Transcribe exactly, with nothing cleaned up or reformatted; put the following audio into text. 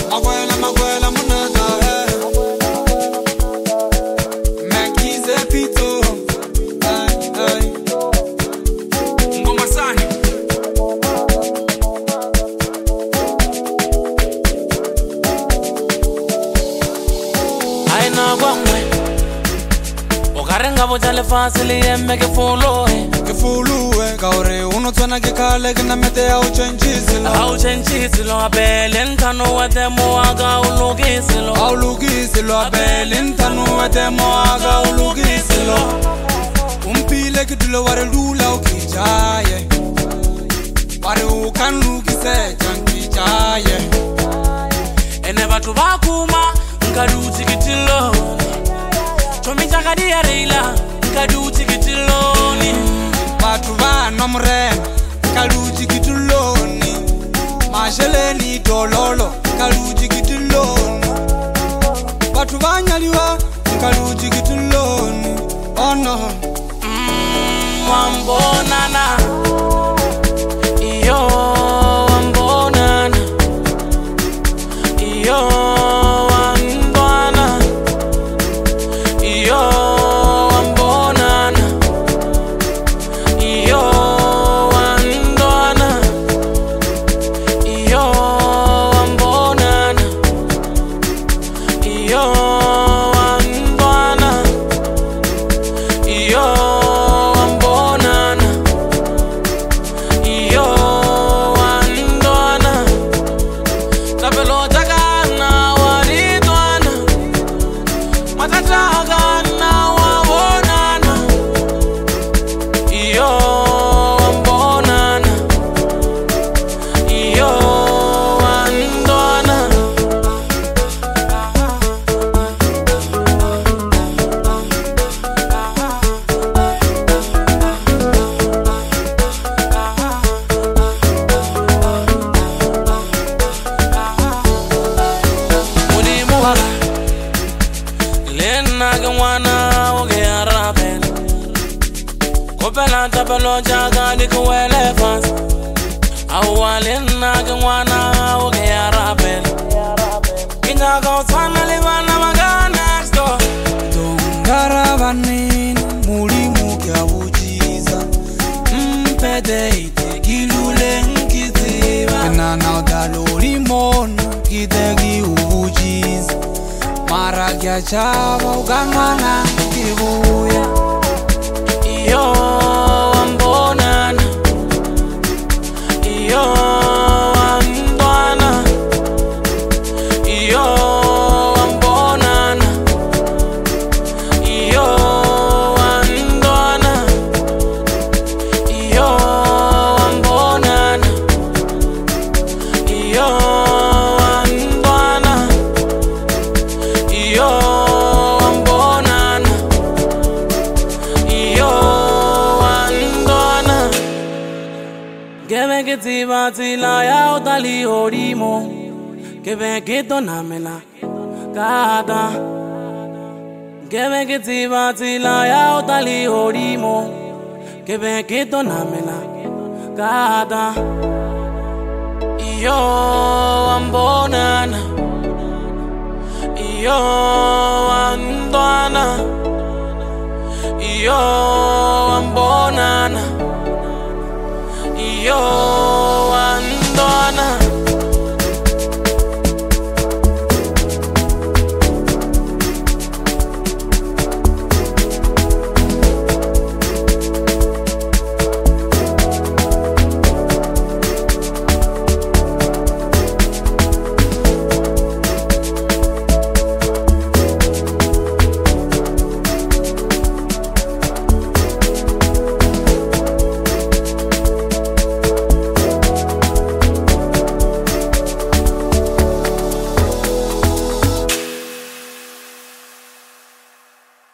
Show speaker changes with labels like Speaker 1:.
Speaker 1: Makwela makwela munaka eh. Mekize pito ay ay. Ngoma sani
Speaker 2: Aina gwangwe Okarenga bojale fasili yemme ke folo eh
Speaker 1: Ke fulu eh Kaore uno tswana ke kale ke namete ya uchenjisilo
Speaker 2: Au chenjisilo abele ntano wete moaga ulugisilo
Speaker 1: Au lugisilo abele ntano wete moaga ulugisilo Umpile ke dulo ware lula ukijaye Ware ukan lugise jankijaye
Speaker 2: Ene batu bakuma Nkadu tikitilo Chomi chakadi ya reila Nkadu tikitiloni
Speaker 1: Batu vano mre Kaluji kituloni Masheleni dololo Kaluji kituloni Batu vanyaliwa Kaluji kituloni Oh no
Speaker 2: Mmm Wambonana Iyo Wambonana Iyo Wambonana Iyo Wambonana Iyo Wambonana Iyo Wambonana Iyo Wambonana Iyo Wambonana Iyo Wambonana Tapelo takana waridwana Matatagana wabonana Iyo Wambonana Iyo Wambonana Muni muhara Lena gwana oge arabel Kopela tapelo jaga dikuwele fans Awalena gwana oge arabel Kinya gautana libana maga next door
Speaker 1: Dongara vanini Muli mukia ujiza Mpede ite gilule nkiziva Nana udaluri mono Kitegi ujiza Mara kia chava uganwana kibuya
Speaker 2: Iyo Wambonana Iyo Wambonana Iyo Wambonana Iyo Wambonana Iyo Wambonana Iyo Wambonana Iyo Wambonana Iyo Wambonana Gebe que tiba tila ya utali orimo Gebe que tonamela Kada Gebe que tiba tila ya utali orimo Gebe que tonamela Kada Iyo Wambonana Iyo Wambonana Iyo